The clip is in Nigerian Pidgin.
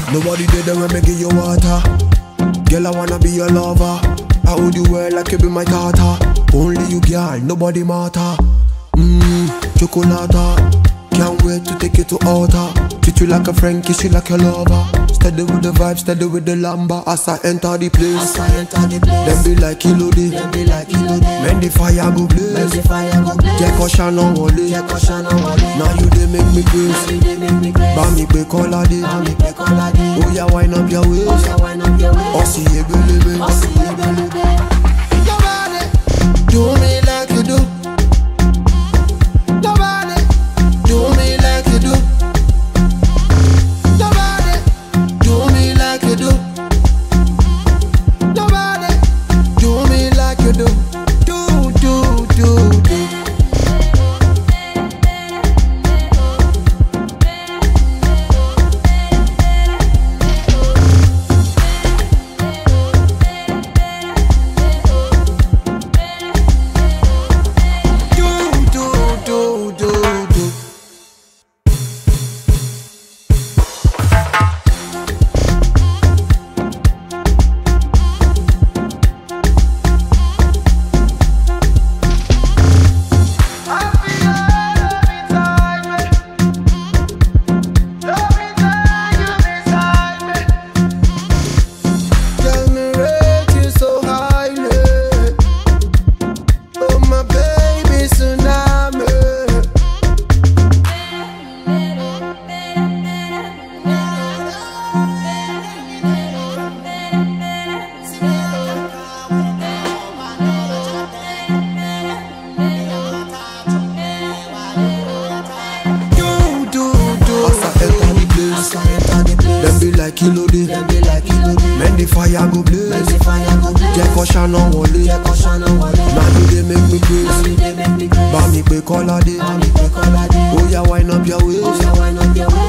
Nobody did them when me give you water. Girl, I wanna be your lover. I hold you well like you be my daughter. Only you, girl, nobody matter. Chocolata. Can't wait to take you to altar. Treat you like a friend, kiss you like your lover. Steady with the vibe, steady with the lamba. As I enter the place, them be like Elodie. Men the fire go blaze. Take caution on wale. Now you they make me crazy. Ba mi pe kola de. Oh yeah, wind up your waist. Ossi ebelebe. Nobody do me like you do. Nobody do me like you do. Nobody do me like you do. Nobody do me like you do. Do. Them be like Elodie. Men the fire go blaze. Take caution on wale. Now you they make me crazy. Ba mi pe kola de. Oh yeah, wind up your waist.